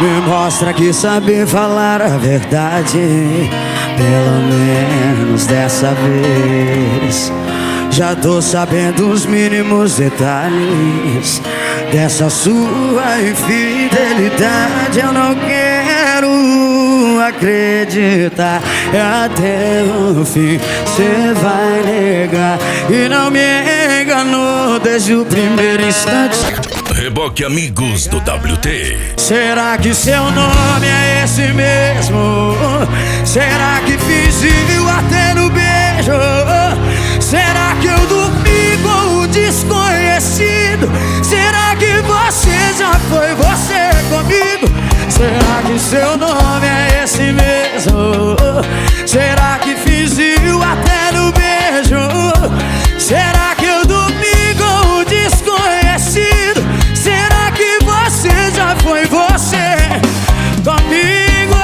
Me mostra que sabe falar a verdade, pelo menos dessa vez. Já tô sabendo os mínimos detalhes dessa sua infidelidade. Eu não quero acreditar, até o fim cê vai negar. E não me enganou desde o primeiro instante. Reboque Amigos do WT. Será que seu nome é esse mesmo? Será que fingiu até no beijo? Será que eu dormi com o desconhecido? Será que você já foi você comigo? Será que seu nome é esse mesmo? Será que fingiu até no beijo? Será que eu dormi com o desconhecido? Será que você já foi você comigo?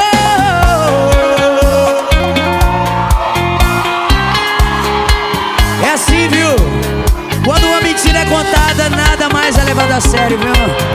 É assim, viu? Quando uma mentira é contada, nada mais é levado a sério, viu?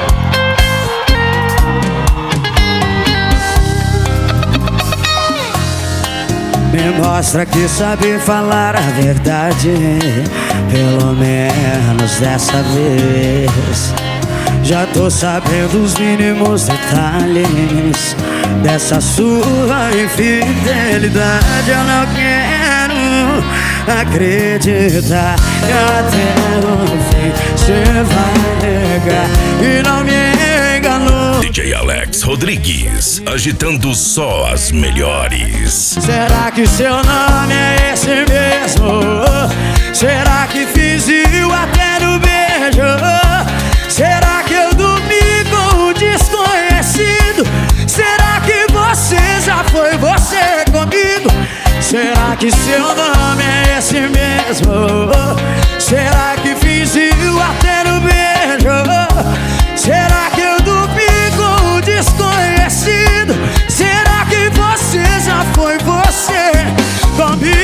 Me mostra que sabe falar a verdade, pelo menos dessa vez. Já tô sabendo os mínimos detalhes dessa sua infidelidade. Eu não quero acreditar, e até o fim cê vai negar. E não me enganou. DJ Alex Rodrigues, agitando só as melhores. Será que seu nome é esse mesmo? Será que fingiu até no beijo? Será que eu dormi com o desconhecido? Será que você já foi você comigo? Será que seu nome é esse mesmo? Será que fingiu até no beijo? Será que eu dormi com o desconhecido? Será que você já foi você comigo?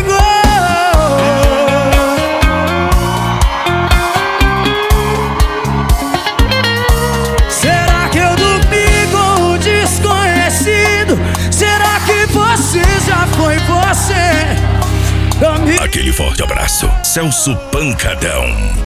Será que eu dormi com o desconhecido? Será que você já foi você comigo? Aquele forte abraço, Celso Pancadão.